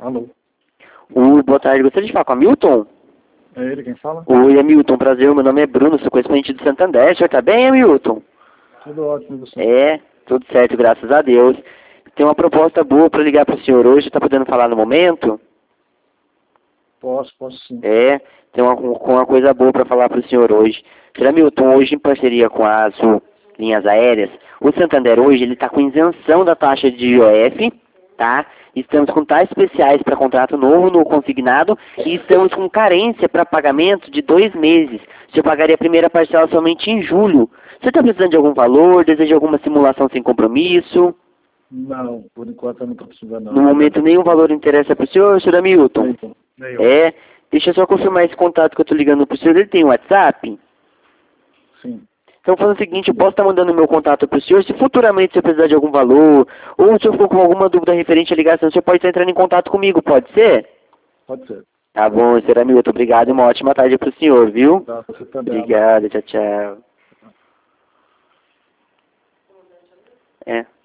Alô. Oi, boa tarde. Gostaria de falar com o Hamilton? É ele quem fala? Oi, Hamilton. Prazer. Meu nome é Bruno. Sou correspondente do Santander. O senhor tá bem, Hamilton? Tudo ótimo, você? É, tudo certo, graças a Deus. Tem uma proposta boa para ligar para o senhor hoje. Tá podendo falar no momento? Posso sim. É, tem uma coisa boa para falar para o senhor hoje. Senhor Hamilton, hoje em parceria com a Azul Linhas Aéreas, o Santander hoje ele está com isenção da taxa de IOF, tá? Estamos com taxas especiais para contrato novo no consignado e estamos com carência para pagamento de 2 meses. O senhor pagaria a primeira parcela somente em julho. Você está precisando de algum valor? Deseja alguma simulação sem compromisso? Não, por enquanto eu não estou precisando não. No momento nenhum valor interessa para o senhor Hamilton? Nenhum. É, deixa eu só confirmar esse contato que eu estou ligando para o senhor. Ele tem WhatsApp? Sim. Então, fazendo o seguinte, eu posso estar mandando o meu contato para o senhor. Se futuramente você precisar de algum valor, ou se o senhor ficou com alguma dúvida referente à ligação, o senhor pode estar entrando em contato comigo, pode ser? Pode ser. Tá bom, senhor Hamilton, obrigado e uma ótima tarde para o senhor, viu? Tá, você também. Obrigado, tchau, tchau. É.